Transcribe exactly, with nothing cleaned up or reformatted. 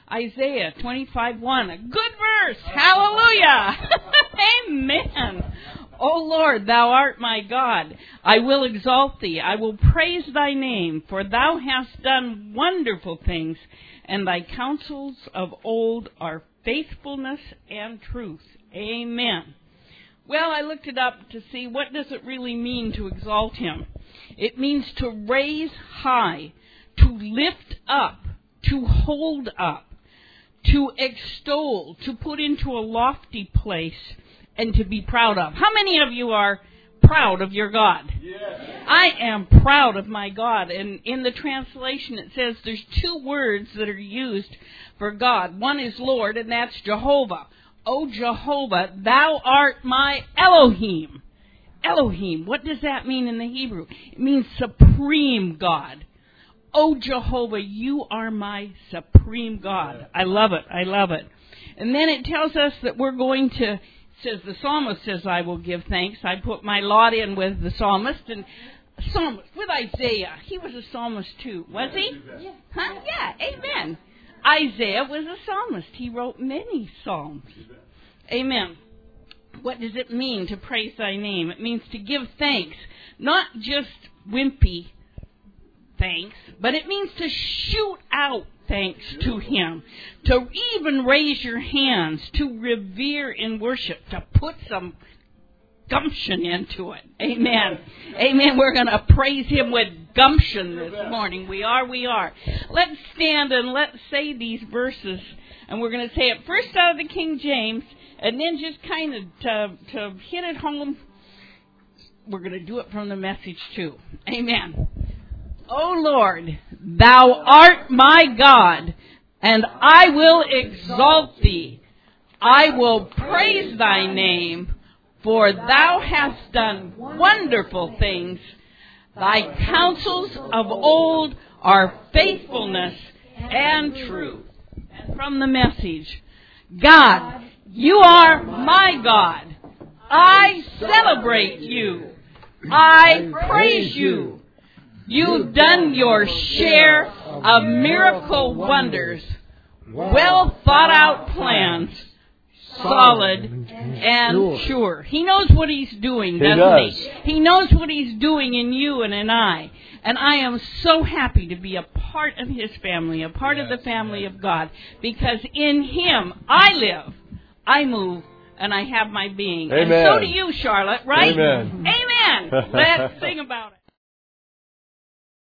Isaiah twenty-five one, a good verse. Hallelujah. Amen. O Lord, thou art my God. I will exalt thee. I will praise thy name, for thou hast done wonderful things, and thy counsels of old are faithfulness and truth. Amen. Well, I looked it up to see what does it really mean to exalt him. It means to raise high, to lift up, to hold up, to extol, to put into a lofty place, and to be proud of. How many of you are proud of your God? Yes. I am proud of my God. And in the translation it says there's two words that are used for God. One is Lord, and that's Jehovah. O Jehovah, thou art my Elohim. Elohim, what does that mean in the Hebrew? It means supreme God. O Jehovah, you are my supreme God. I love it. I love it. And then it tells us that we're going to, says the psalmist says, I will give thanks. I put my lot in with the psalmist. And psalmist, with Isaiah, he was a psalmist too, was he? Yeah. Huh? Yeah, amen. Isaiah was a psalmist. He wrote many psalms. Amen. What does it mean to praise thy name? It means to give thanks, not just wimpy thanks, but it means to shoot out thanks to him, to even raise your hands, to revere in worship, to put some gumption into it. Amen. Amen. We're going to praise him with gumption this morning. We are, we are. Let's stand and let's say these verses, and we're going to say it first out of the King James, and then just kind of to, to hit it home, we're going to do it from the Message too. Amen. O Lord, thou art my God, and I will exalt thee. I will praise thy name, for thou hast done wonderful things. Thy counsels of old are faithfulness and truth. And from the Message, God, you are my God. I celebrate you. I praise you. You've done your share of miracle wonders, well thought out plans, solid and sure. He knows what he's doing, doesn't he? He knows what he's doing in you and in I. And I am so happy to be a part of his family, a part of the family of God, because in him I live, I move, and I have my being. Amen. And so do you, Charlotte, right? Amen. Amen. Let's sing about it.